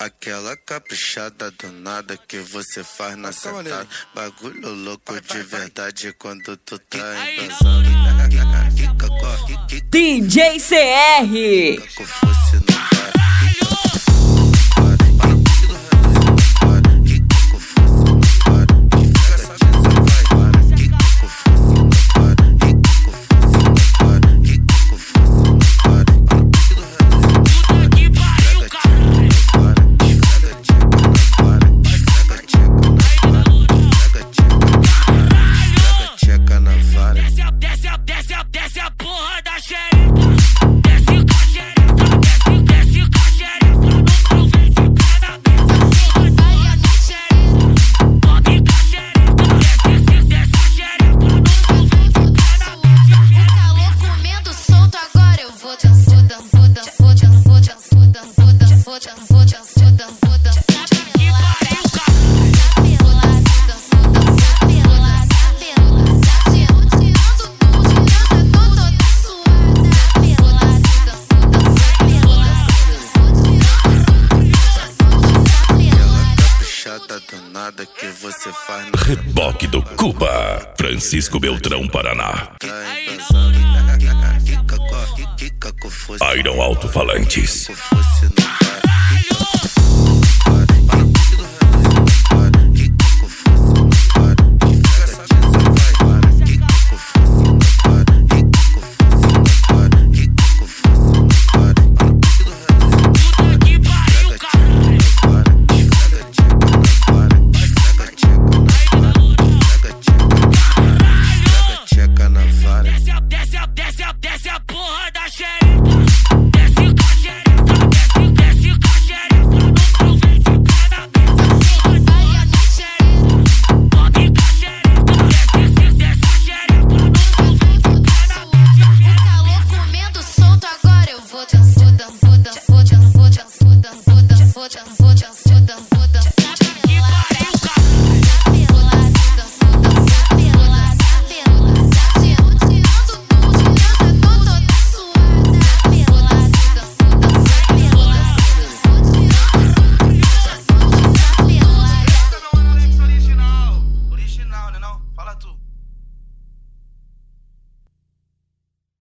Aquela caprichada do nada que você faz na sentada. Bagulho louco de verdade quando tu tá embaçado. DJ CR. Desce a porra da xereca. Desce com a xereca. Desce com a xereca. Não vem de pé na mesa. Porra da xereca. Sobe com a xereca. Desce a xereca. Não vem de pé na mesa. O calor comendo solto, agora eu vou dançar. Do nada que você faz no Reboque do Cuba, Francisco Beltrão, Paraná. Iron Alto Falantes.